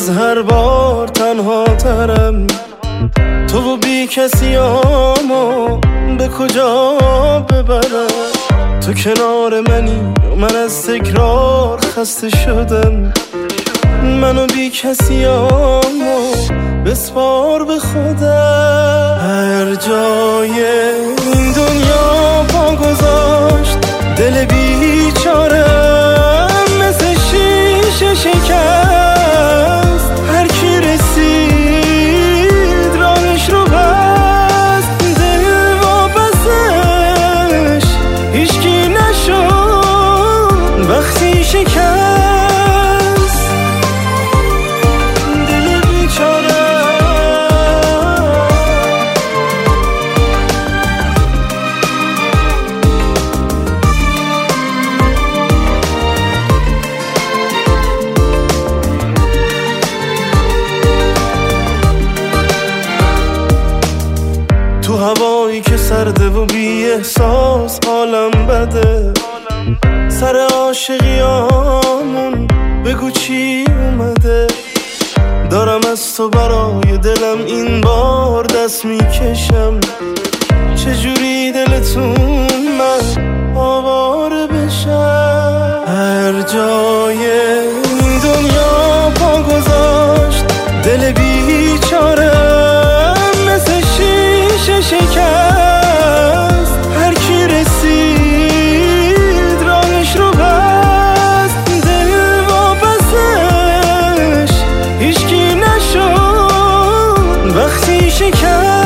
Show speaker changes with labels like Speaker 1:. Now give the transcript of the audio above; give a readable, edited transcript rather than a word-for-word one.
Speaker 1: از هر بار تنها ترم. تو و بی کسیامو به کجا ببرم؟ تو کنار منی و من از تکرار خسته شدم. منو بی کسیامو بسپار به خودم. هر جای این دنیا پا گذاشت دل بیچارم مثل شیشه شکست. هر کی رسید راهش رو بست، دل واپسش هیچکی نشد وقتی شکست. تو هوایی که سرده و بی احساس حالم بده. سر عاشقیامون بگو چی اومده؟ دارم از تو برای دلم این بار دست میکشم. چجوری دلتون من آواره بشم؟ هر جای این دنیا پا گذاشت دل بیچارم مثل شیشه شکست. هر کی رسید راهش رو بست، دل واپسش هیچکی نشد وقتی شکست.